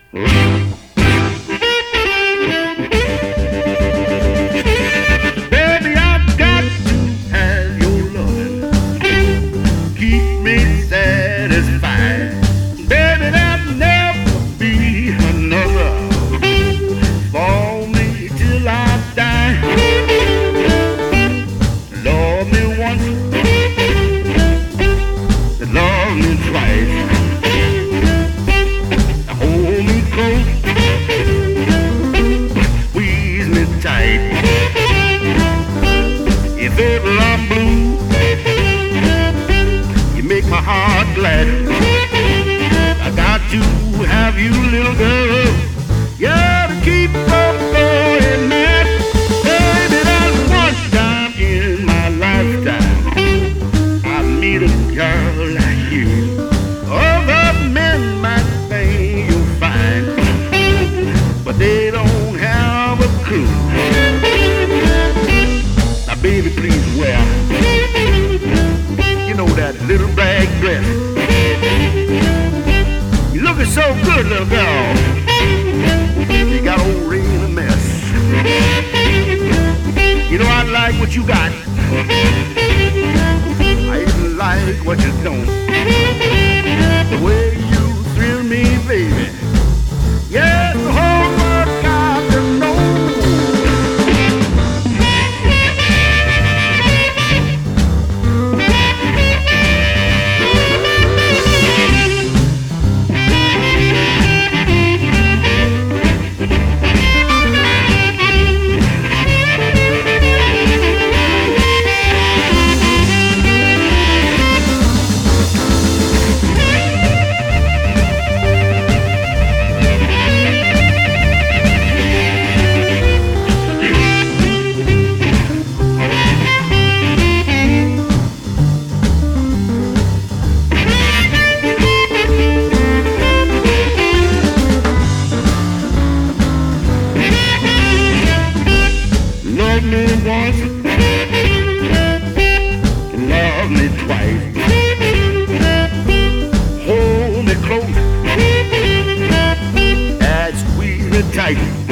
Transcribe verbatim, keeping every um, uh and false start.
Baby, I've got to have your loving. Keep me satisfied. Baby, there'll never be another for me till I die. Love me once, love me twice. Hold me close, squeeze me tight. If ever I'm blue, you make my heart glad. I got to have you, little girl. Yeah, to keep from going mad. Baby, that's one time in my lifetime I meet a girl like you. Other men might think you're fine, but they don't have a clue. Now, baby, please wear, you know, that little black dress. You're looking so good, little girl. You got old Ray in a mess. You know, I like what you got. I even like what you don't. The way you thrill me, baby. Yes, the whole world got to know. Love me once, love me twice. Hold me close and squeeze me tight.